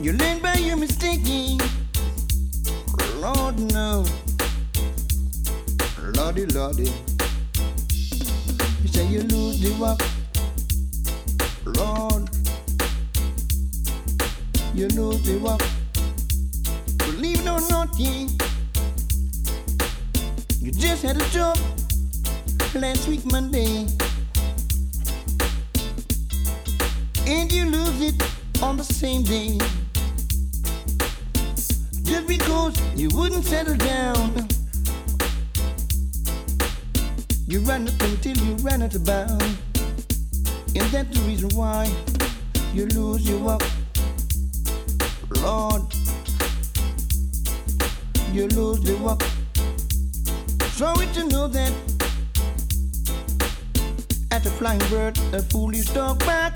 You learn by your mistaking. Lord, no. Lordy, Lordy. You say you lose the walk. Lord. You lose the walk. Believe it or not, yeah. You just had a job last week Monday, and you lose it on the same day. Just because you wouldn't settle down, you ran up until you ran out of bounds, and that's the reason why you lose your walk. Lord, you lose the walk. Sorry to know that at a flying bird, a foolish dog back.